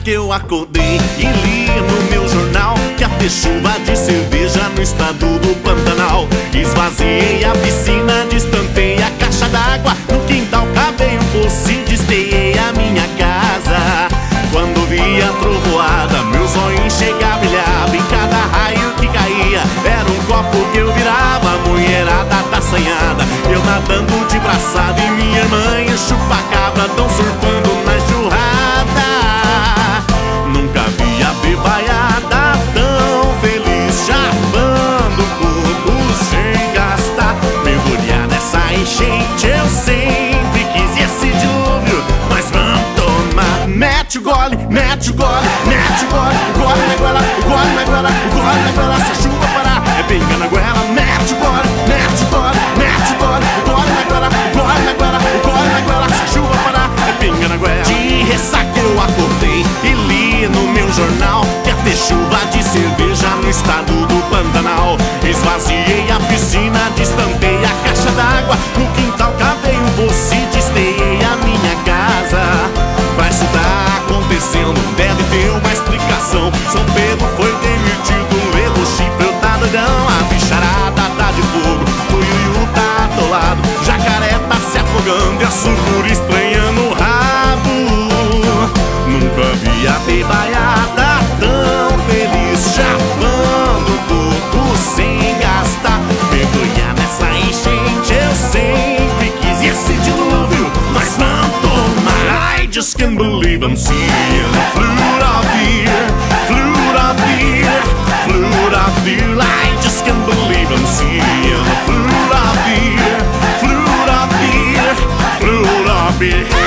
ressaca eu acordei e li no meu jornal que ia ter chuva de cerveja no estado do Pantanal. Esvaziei a piscina, destampei a caixa d'água, no quintal cavei um poço e desteiei a minha casa. Quando vi a trovoada, meu sonho chega a brilhar, e cada raio que caía era um copo que eu virava. A mulherada tá assanhada, eu nadando de braçada, e minha irmã e o chupa-cabra tão surfando na enxurrada. Nunca vi a bebaiada tão feliz, chapando o corpo sem gastar. Mergulhar nessa enchente eu sempre quis, e esse dilúvio nós vamos tomar. Mete o gole, mete o gole, mete o gole, gole na goela, gole na goela, gole na goela. Se a chuva parar, é pinga na goela. Mete o gole, mete o gole, mete o gole, gole na goela, gole na goela, gole na goela. Se a chuva parar, é pinga na goela. De ressaca eu acordei e li no meu jornal que ia ter chuva de cerveja no estado do Pantanal. Esvaziei a piscina, destampei a caixa d'água, no quintal cavei um poço e desteiei a minha casa. Pra isso tá acontecendo, deve ter uma explicação. São Pedro foi demitido, o chifre tá doidão. A bicharada tá de fogo, o Yuyu tá atolado, jacaré tá se afogando e a sucuri estranhando o rabo. Nunca vi a bebaiada tão feliz, chapando o corpo sem gastar. Mergulhar nessa enchente eu sempre quis, e esse dilúvio nós vamos tomar. I just can't believe I'm seeing fluid of beer, fluid of beer, fluid of beer. I just can't believe I'm seeing fluid of beer, fluid of beer, fluid of beer.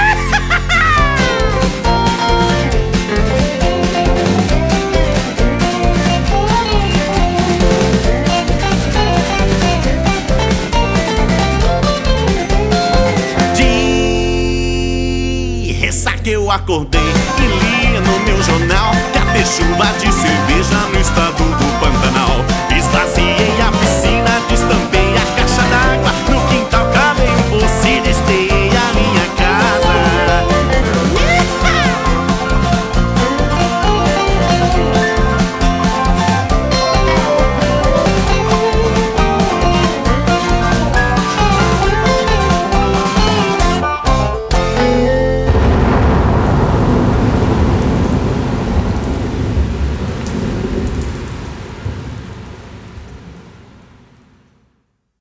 Ressaca eu acordei e li no meu jornal que ia ter chuva de cerveja no estado